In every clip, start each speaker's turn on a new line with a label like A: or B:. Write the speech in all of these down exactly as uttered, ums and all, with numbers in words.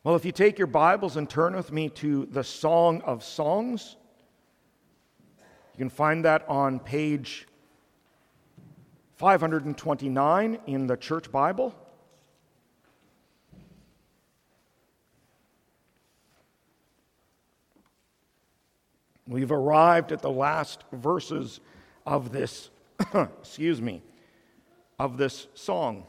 A: Well, if you take your Bibles and turn with me to the Song of Songs, you can find that on page five twenty-nine in the Church Bible. We've arrived at the last verses of this, excuse me, of this song.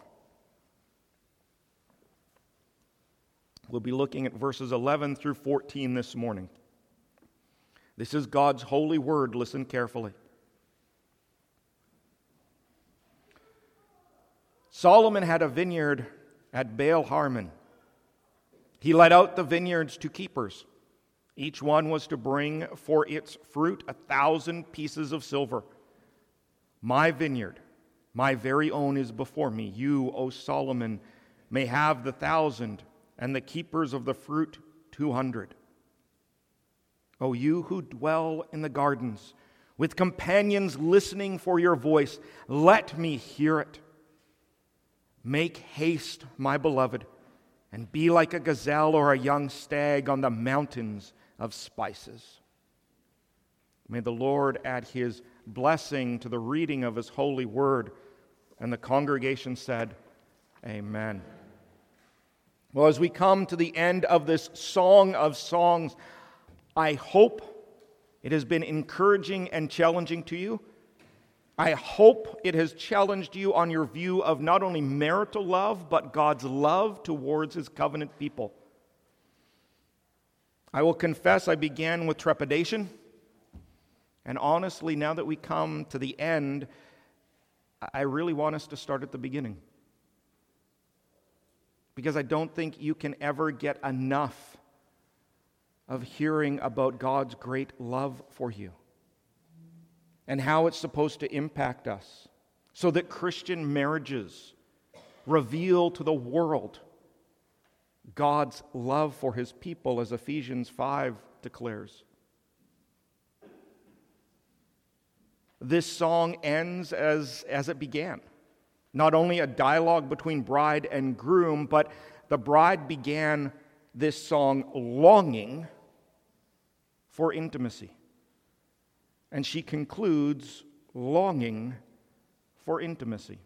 A: We'll be looking at verses eleven through fourteen this morning. This is God's holy word. Listen carefully. Solomon had a vineyard at Baal Harmon. He let out the vineyards to keepers. Each one was to bring for its fruit a thousand pieces of silver. My vineyard, my very own, is before me. You, O Solomon, may have the thousand, and the keepers of the fruit two hundred. O you who dwell in the gardens, with companions listening for your voice, let me hear it. Make haste, my beloved, and be like a gazelle or a young stag on the mountains of spices. May the Lord add his blessing to the reading of his holy word. And the congregation said, Amen. Well, as we come to the end of this Song of Songs, I hope it has been encouraging and challenging to you. I hope it has challenged you on your view of not only marital love, but God's love towards his covenant people. I will confess I began with trepidation, and honestly, now that we come to the end, I really want us to start at the beginning. Because I don't think you can ever get enough of hearing about God's great love for you and how it's supposed to impact us so that Christian marriages reveal to the world God's love for his people, as Ephesians five declares. This song ends as, as it began. Not only a dialogue between bride and groom, but the bride began this song longing for intimacy. And she concludes longing for intimacy.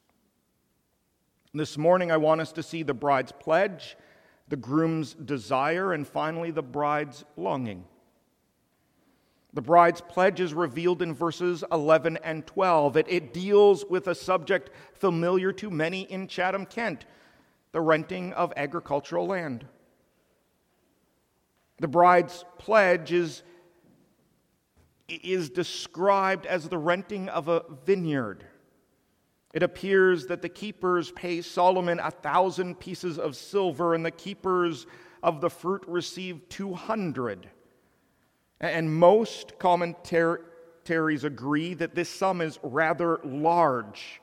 A: This morning I want us to see the bride's pledge, the groom's desire, and finally the bride's longing. The bride's pledge is revealed in verses eleven and twelve. It, it deals with a subject familiar to many in Chatham-Kent, the renting of agricultural land. The bride's pledge is, is described as the renting of a vineyard. It appears that the keepers pay Solomon a thousand pieces of silver, and the keepers of the fruit receive two hundred. And most commentaries agree that this sum is rather large.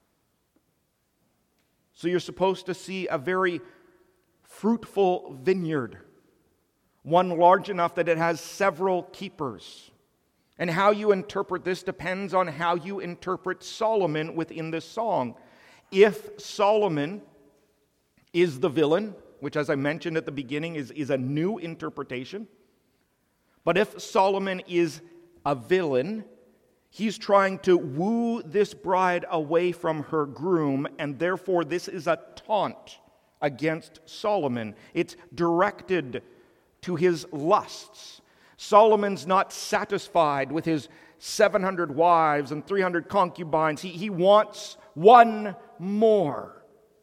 A: So you're supposed to see a very fruitful vineyard, one large enough that it has several keepers. And how you interpret this depends on how you interpret Solomon within this song. If Solomon is the villain, which as I mentioned at the beginning is, is a new interpretation, but if Solomon is a villain, he's trying to woo this bride away from her groom, and therefore this is a taunt against Solomon. It's directed to his lusts. Solomon's not satisfied with his seven hundred wives and three hundred concubines. He, he wants one more.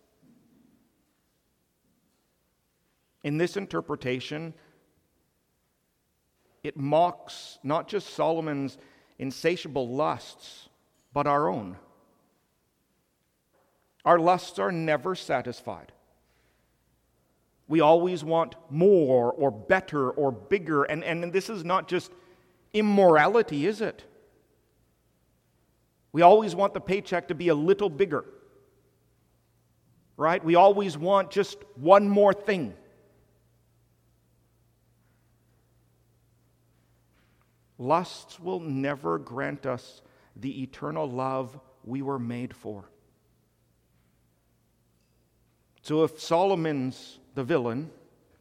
A: In this interpretation, it mocks not just Solomon's insatiable lusts, but our own. Our lusts are never satisfied. We always want more or better or bigger, and, and this is not just immorality, is it? We always want the paycheck to be a little bigger, right? We always want just one more thing. Lusts will never grant us the eternal love we were made for. So if Solomon's the villain,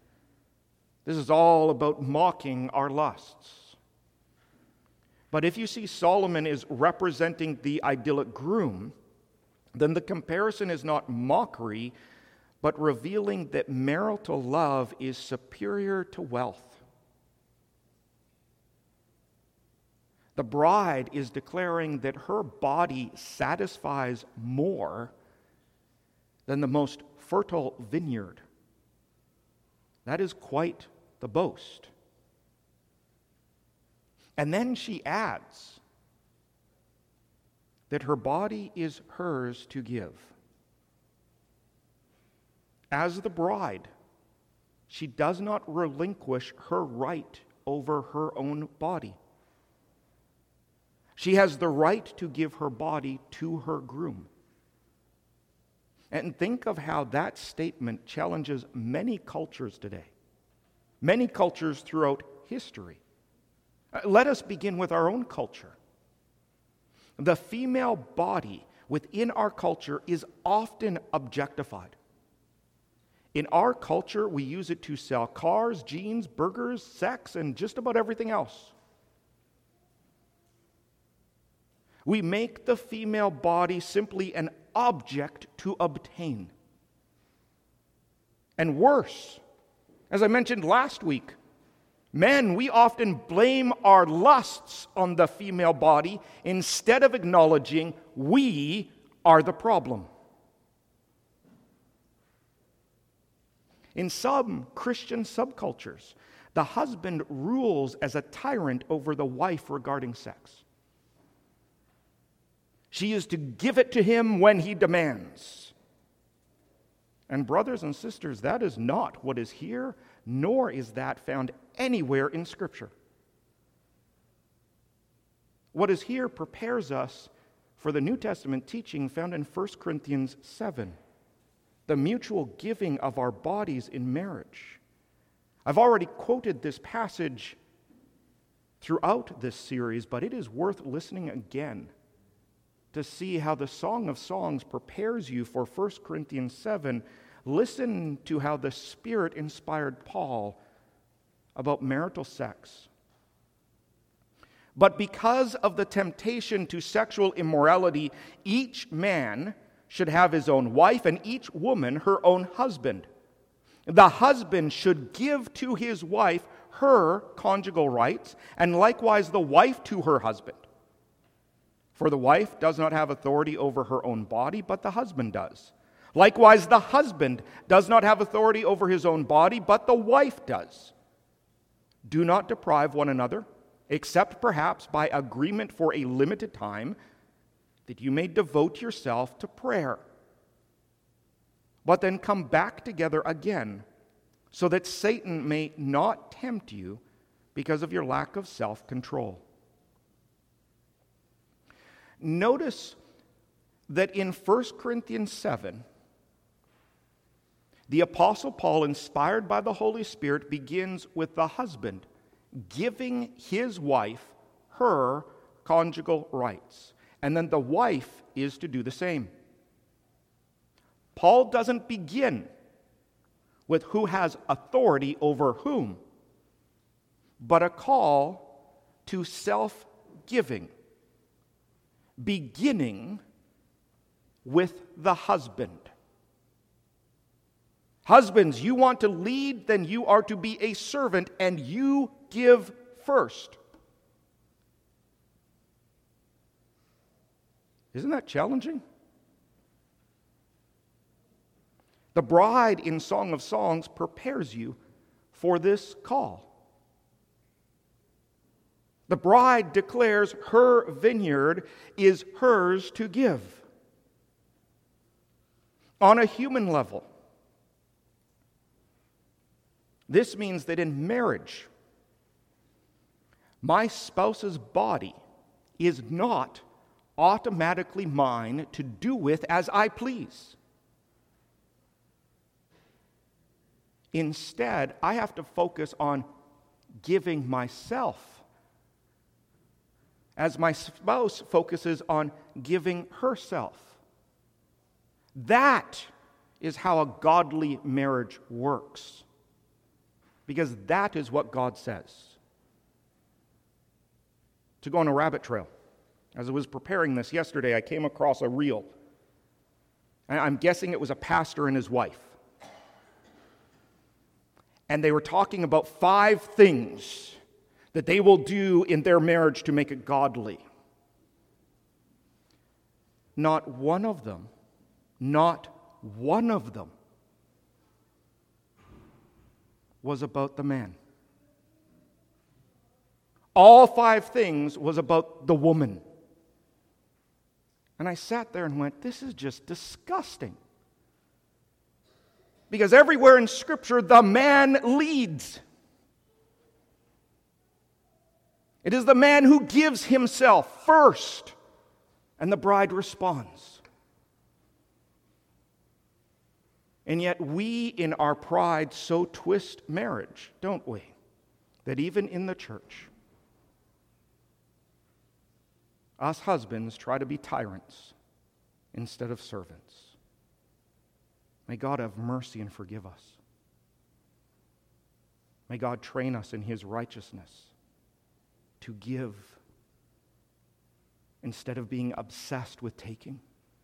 A: This is all about mocking our lusts. But if you see Solomon is representing the idyllic groom, then the comparison is not mockery, but revealing that marital love is superior to wealth. The bride is declaring that her body satisfies more than the most fertile vineyard. That is quite the boast. And then she adds that her body is hers to give. As the bride, she does not relinquish her right over her own body. She has the right to give her body to her groom. And think of how that statement challenges many cultures today, many cultures throughout history. Let us begin with our own culture. The female body within our culture is often objectified. In our culture, we use it to sell cars, jeans, burgers, sex, and just about everything else. We make the female body simply an object to obtain. And worse, as I mentioned last week, men, we often blame our lusts on the female body instead of acknowledging we are the problem. In some Christian subcultures, the husband rules as a tyrant over the wife regarding sex. She is to give it to him when he demands. And brothers and sisters, that is not what is here, nor is that found anywhere in Scripture. What is here prepares us for the New Testament teaching found in First Corinthians seven, the mutual giving of our bodies in marriage. I've already quoted this passage throughout this series, but it is worth listening again to see how the Song of Songs prepares you for First Corinthians seven. Listen to how the Spirit inspired Paul about marital sex. But because of the temptation to sexual immorality, each man should have his own wife and each woman her own husband. The husband should give to his wife her conjugal rights, and likewise the wife to her husband. For the wife does not have authority over her own body, but the husband does. Likewise, the husband does not have authority over his own body, but the wife does. Do not deprive one another, except perhaps by agreement for a limited time, that you may devote yourself to prayer. But then come back together again, so that Satan may not tempt you because of your lack of self-control. Notice that in First Corinthians seven, the Apostle Paul, inspired by the Holy Spirit, begins with the husband giving his wife her conjugal rights. And then the wife is to do the same. Paul doesn't begin with who has authority over whom, but a call to self-giving, beginning with the husband. Husbands, you want to lead, then you are to be a servant, and you give first. Isn't that challenging? The bride in Song of Songs prepares you for this call. The bride declares her vineyard is hers to give. On a human level, this means that in marriage, my spouse's body is not automatically mine to do with as I please. Instead, I have to focus on giving myself, as my spouse focuses on giving herself. That is how a godly marriage works. Because that is what God says. To go on a rabbit trail. As I was preparing this yesterday, I came across a reel. I'm guessing it was a pastor and his wife. And they were talking about five things that they will do in their marriage to make it godly. Not one of them, not one of them was about the man. All five things was about the woman. And I sat there and went, this is just disgusting. Because everywhere in Scripture, the man leads. It is the man who gives himself first, and the bride responds. And yet we, in our pride, so twist marriage, don't we? That even in the church, us husbands try to be tyrants instead of servants. May God have mercy and forgive us. May God train us in His righteousness to give instead of being obsessed with taking.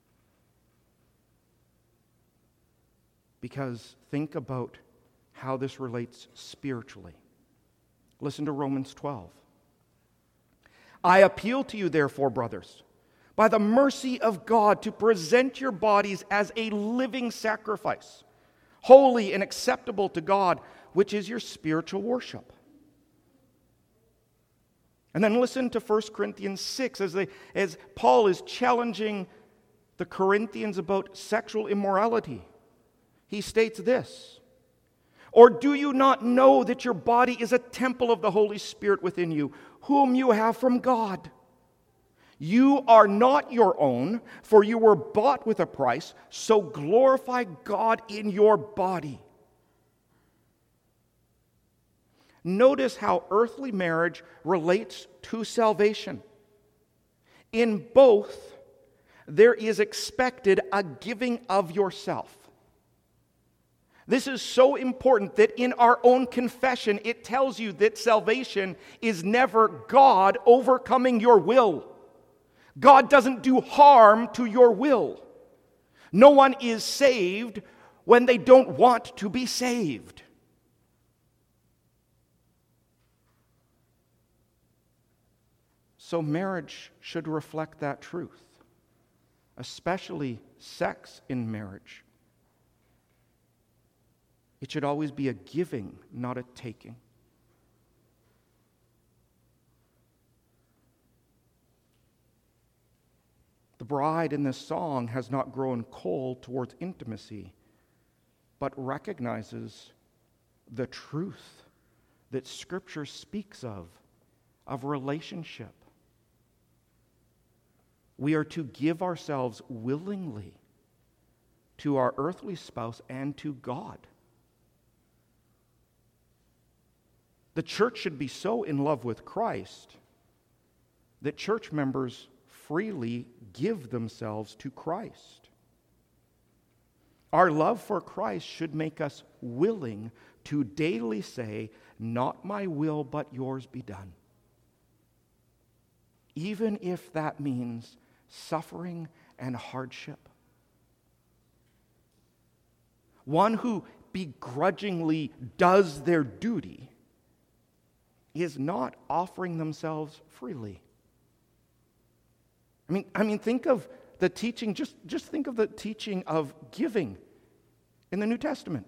A: Because think about how this relates spiritually. Listen to Romans twelve. I appeal to you, therefore, brothers, by the mercy of God, to present your bodies as a living sacrifice, holy and acceptable to God, which is your spiritual worship. And then listen to First Corinthians six, as, they, as Paul is challenging the Corinthians about sexual immorality. He states this, or do you not know that your body is a temple of the Holy Spirit within you, whom you have from God? You are not your own, for you were bought with a price, so glorify God in your body. Notice how earthly marriage relates to salvation. In both, there is expected a giving of yourself. This is so important that in our own confession, it tells you that salvation is never God overcoming your will. God doesn't do harm to your will. No one is saved when they don't want to be saved. So marriage should reflect that truth, especially sex in marriage. It should always be a giving, not a taking. The bride in this song has not grown cold towards intimacy, but recognizes the truth that Scripture speaks of, of relationship. We are to give ourselves willingly to our earthly spouse and to God. The church should be so in love with Christ that church members freely give themselves to Christ. Our love for Christ should make us willing to daily say, not my will, but yours be done. Even if that means suffering and hardship. One who begrudgingly does their duty is not offering themselves freely. I mean, I mean, think of the teaching, just, just think of the teaching of giving in the New Testament.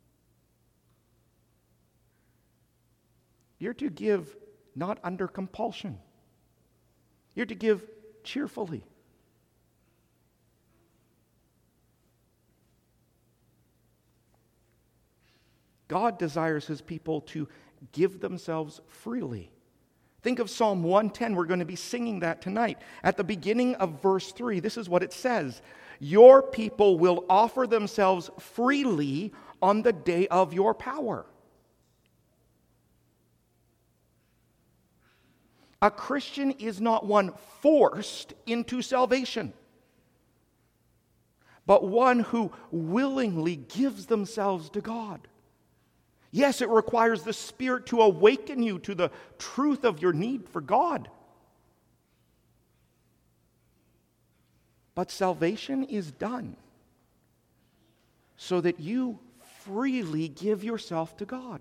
A: You're to give not under compulsion. You're to give cheerfully. God desires His people to give themselves freely. Think of Psalm one ten. We're going to be singing that tonight. At the beginning of verse three, this is what it says. Your people will offer themselves freely on the day of your power. A Christian is not one forced into salvation, but one who willingly gives themselves to God. Yes, it requires the Spirit to awaken you to the truth of your need for God. But salvation is done so that you freely give yourself to God.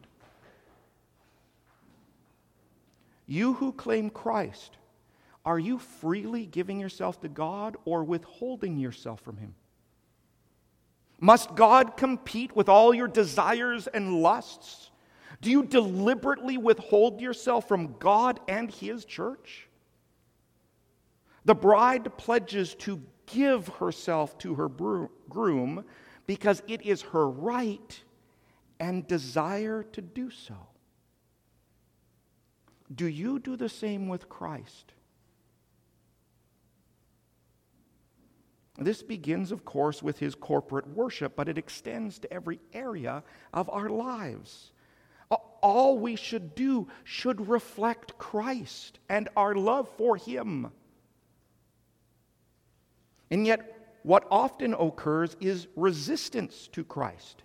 A: You who claim Christ, are you freely giving yourself to God or withholding yourself from Him? Must God compete with all your desires and lusts? Do you deliberately withhold yourself from God and His church? The bride pledges to give herself to her groom because it is her right and desire to do so. Do you do the same with Christ? This begins, of course, with His corporate worship, but it extends to every area of our lives. All we should do should reflect Christ and our love for Him. And yet, what often occurs is resistance to Christ.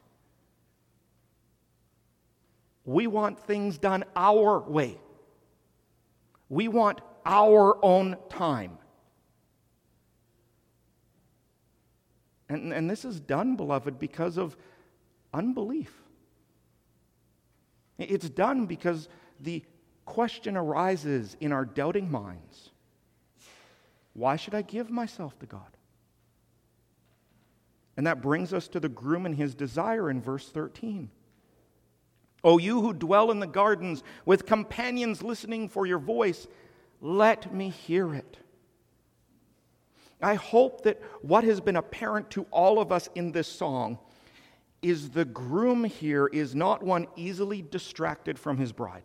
A: We want things done our way. We want our own time. And, and this is done, beloved, because of unbelief. It's done because the question arises in our doubting minds. Why should I give myself to God? And that brings us to the groom and his desire in verse thirteen. O you who dwell in the gardens with companions listening for your voice, let me hear it. I hope that what has been apparent to all of us in this song is the groom here is not one easily distracted from his bride.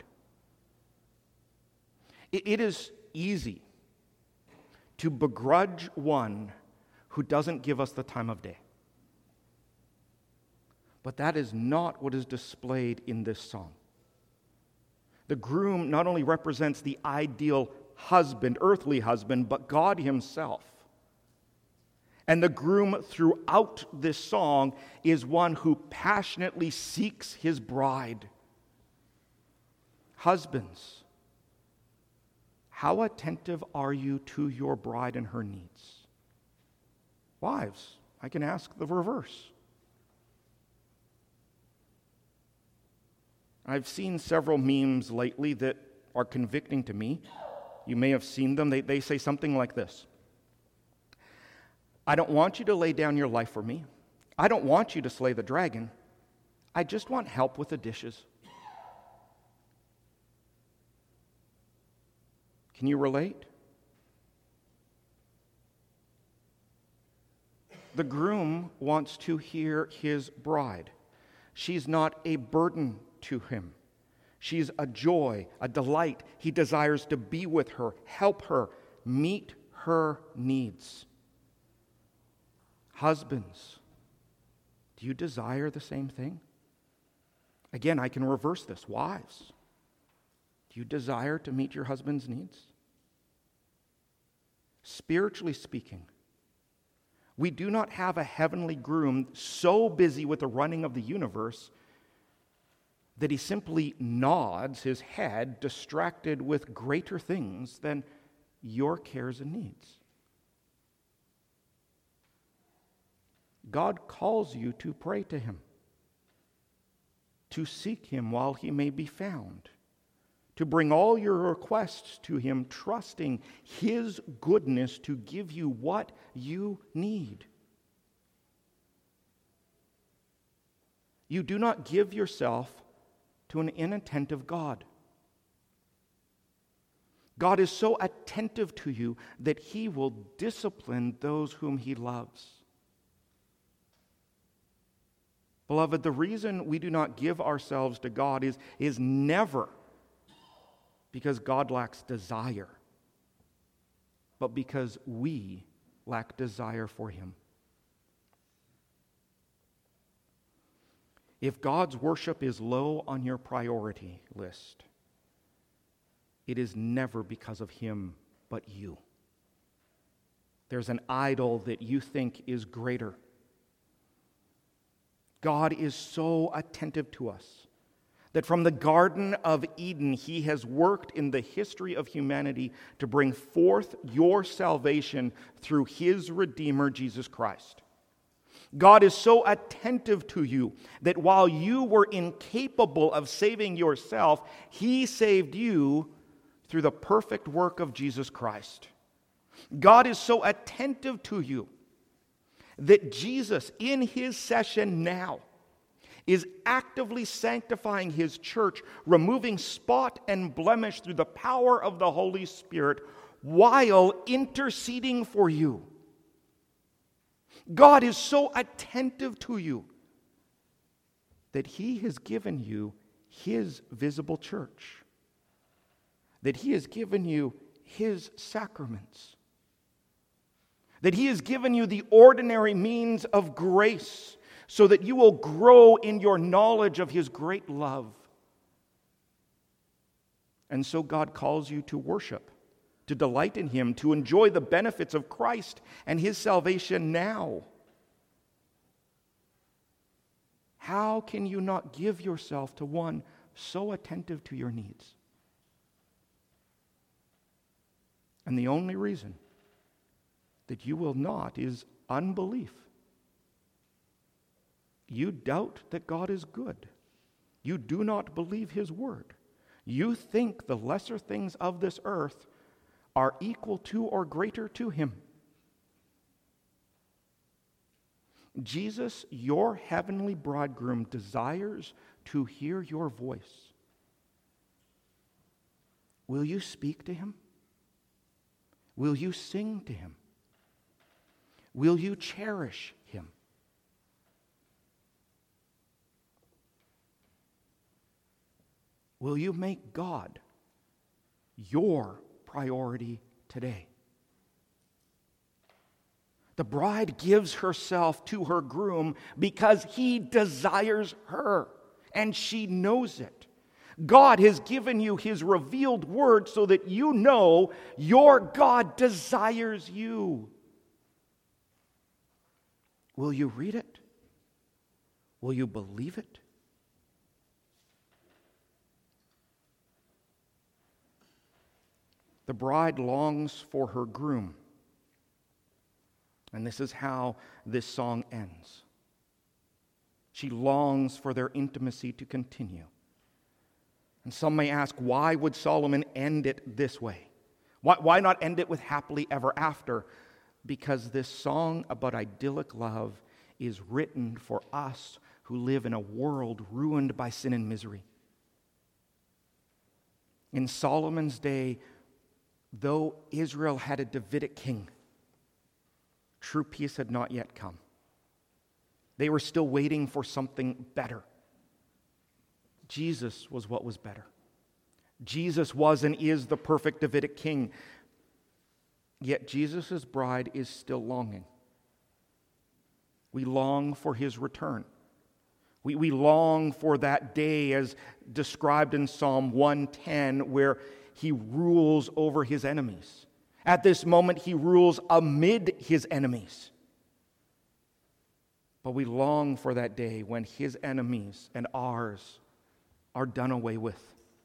A: It is easy to begrudge one who doesn't give us the time of day. But that is not what is displayed in this song. The groom not only represents the ideal husband, earthly husband, but God Himself. And the groom throughout this song is one who passionately seeks his bride. Husbands, how attentive are you to your bride and her needs? Wives, I can ask the reverse. I've seen several memes lately that are convicting to me. You may have seen them. They, they say something like this. I don't want you to lay down your life for me. I don't want you to slay the dragon. I just want help with the dishes. Can you relate? The groom wants to hear his bride. She's not a burden to him. She's a joy, a delight. He desires to be with her, help her, meet her needs. Husbands, do you desire the same thing? Again, I can reverse this. Wives, do you desire to meet your husband's needs? Spiritually speaking, we do not have a heavenly groom so busy with the running of the universe that he simply nods his head, distracted with greater things than your cares and needs. God calls you to pray to Him, to seek Him while He may be found, to bring all your requests to Him, trusting His goodness to give you what you need. You do not give yourself to an inattentive God. God is so attentive to you that He will discipline those whom He loves. Beloved, the reason we do not give ourselves to God is, is never because God lacks desire, but because we lack desire for Him. If God's worship is low on your priority list, it is never because of Him, but you. There's an idol that you think is greater. God is so attentive to us that from the Garden of Eden, he has worked in the history of humanity to bring forth your salvation through his Redeemer, Jesus Christ. God is so attentive to you that while you were incapable of saving yourself, he saved you through the perfect work of Jesus Christ. God is so attentive to you that Jesus, in his session now, is actively sanctifying his church, removing spot and blemish through the power of the Holy Spirit while interceding for you. God is so attentive to you that he has given you his visible church, that he has given you his sacraments, that he has given you the ordinary means of grace so that you will grow in your knowledge of his great love. And so God calls you to worship, to delight in him, to enjoy the benefits of Christ and his salvation now. How can you not give yourself to one so attentive to your needs? And the only reason that you will not is unbelief. You doubt that God is good. You do not believe his word. You think the lesser things of this earth are equal to or greater to him. Jesus, your heavenly bridegroom, desires to hear your voice. Will you speak to him? Will you sing to him? Will you cherish him? Will you make God your priority today? The bride gives herself to her groom because he desires her, and she knows it. God has given you his revealed word so that you know your God desires you. Will you read it? Will you believe it? The bride longs for her groom. And this is how this song ends. She longs for their intimacy to continue. And some may ask, why would Solomon end it this way? Why, why not end it with happily ever after? Because this song about idyllic love is written for us who live in a world ruined by sin and misery. In Solomon's day, though Israel had a Davidic king, true peace had not yet come. They were still waiting for something better. Jesus was what was better. Jesus was and is the perfect Davidic king. Yet Jesus' bride is still longing. We long for his return. We, we long for that day as described in Psalm one ten, where he rules over his enemies. At this moment, he rules amid his enemies. But we long for that day when his enemies and ours are done away with.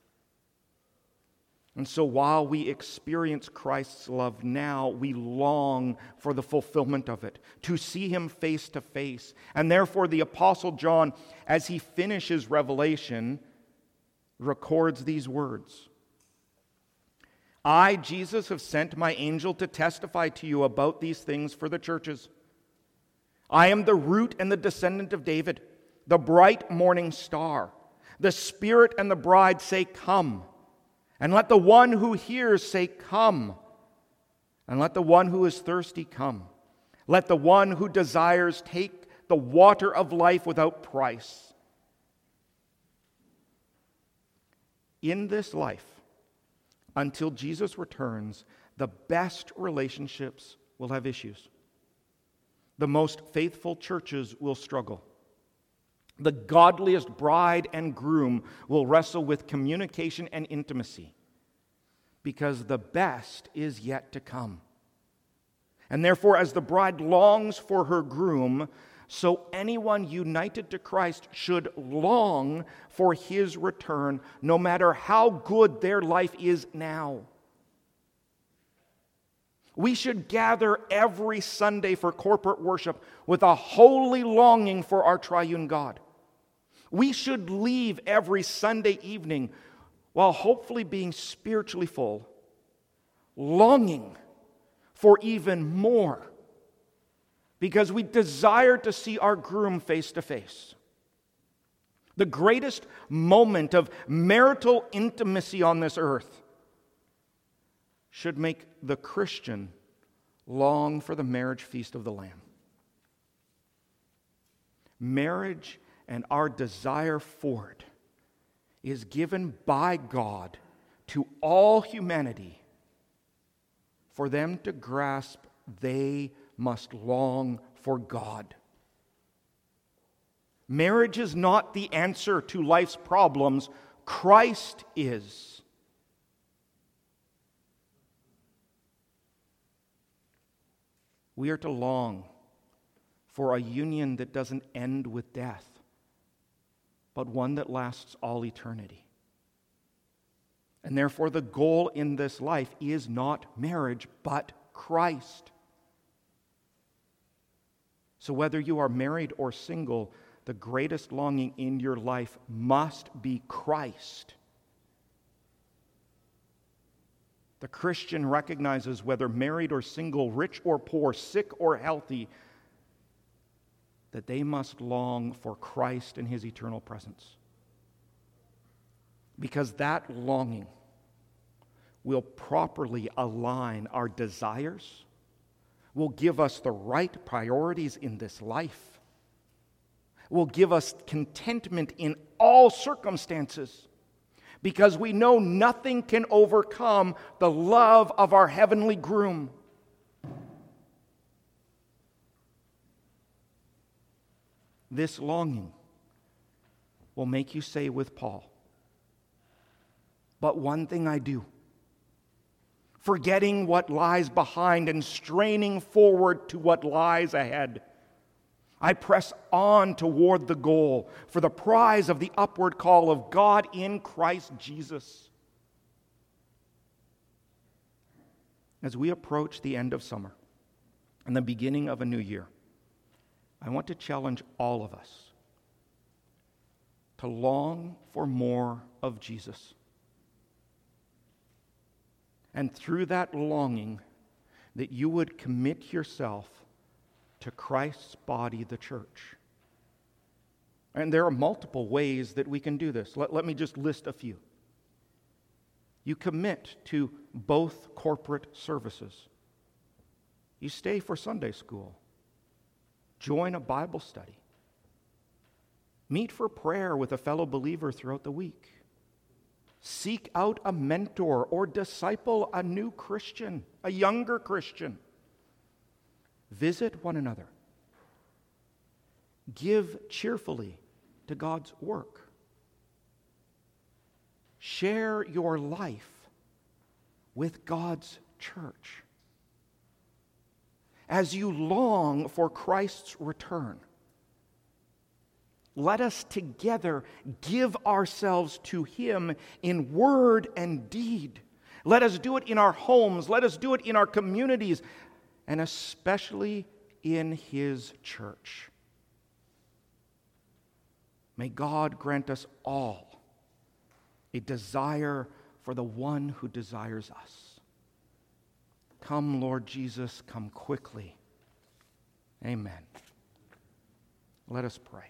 A: And so while we experience Christ's love now, we long for the fulfillment of it, to see him face to face. And therefore, the Apostle John, as he finishes Revelation, records these words. I, Jesus, have sent my angel to testify to you about these things for the churches. I am the root and the descendant of David, the bright morning star. The Spirit and the bride say, come. And let the one who hears say, come. And let the one who is thirsty come. Let the one who desires take the water of life without price. In this life, until Jesus returns, the best relationships will have issues. The most faithful churches will struggle. The godliest bride and groom will wrestle with communication and intimacy, because the best is yet to come. And therefore, as the bride longs for her groom, so anyone united to Christ should long for his return, no matter how good their life is now. We should gather every Sunday for corporate worship with a holy longing for our triune God. We should leave every Sunday evening while hopefully being spiritually full, longing for even more, because we desire to see our groom face to face. The greatest moment of marital intimacy on this earth should make the Christian long for the marriage feast of the Lamb. Marriage and our desire for it is given by God to all humanity. For them to grasp, they must long for God. Marriage is not the answer to life's problems. Christ is. We are to long for a union that doesn't end with death, but one that lasts all eternity. And therefore, the goal in this life is not marriage, but Christ. So whether you are married or single, the greatest longing in your life must be Christ. The Christian recognizes whether married or single, rich or poor, sick or healthy, that they must long for Christ and his eternal presence. Because that longing will properly align our desires, will give us the right priorities in this life, will give us contentment in all circumstances, because we know nothing can overcome the love of our heavenly groom. This longing will make you say with Paul, "But one thing I do, forgetting what lies behind and straining forward to what lies ahead, I press on toward the goal for the prize of the upward call of God in Christ Jesus." As we approach the end of summer and the beginning of a new year, I want to challenge all of us to long for more of Jesus. And through that longing, that you would commit yourself to Christ's body, the church. And there are multiple ways that we can do this. Let, let me just list a few. You commit to both corporate services. You stay for Sunday school. Join a Bible study. Meet for prayer with a fellow believer throughout the week. Seek out a mentor or disciple a new Christian, a younger Christian. Visit one another. Give cheerfully to God's work. Share your life with God's church. As you long for Christ's return, let us together give ourselves to Him in word and deed. Let us do it in our homes. Let us do it in our communities, and especially in His church. May God grant us all a desire for the one who desires us. Come, Lord Jesus, come quickly. Amen. Let us pray.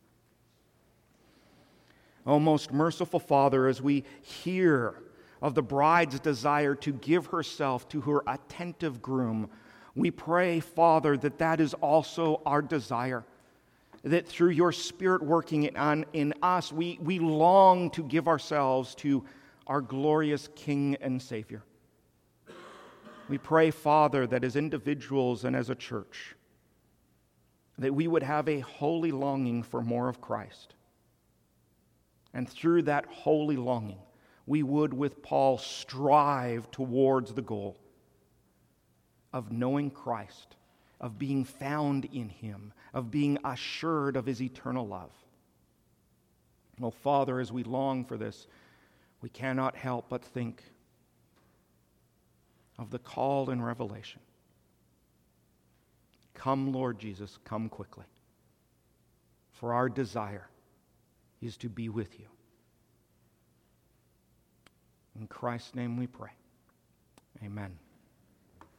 A: O most merciful Father, as we hear of the bride's desire to give herself to her attentive groom, we pray, Father, that that is also our desire, that through your Spirit working in, in us, we, we long to give ourselves to our glorious King and Savior. We pray, Father, that as individuals and as a church, that we would have a holy longing for more of Christ. And through that holy longing, we would, with Paul, strive towards the goal of knowing Christ, of being found in him, of being assured of his eternal love. Oh, Father, as we long for this, we cannot help but think of the call in Revelation. Come, Lord Jesus, come quickly. For our desire is to be with you. In Christ's name we pray. Amen.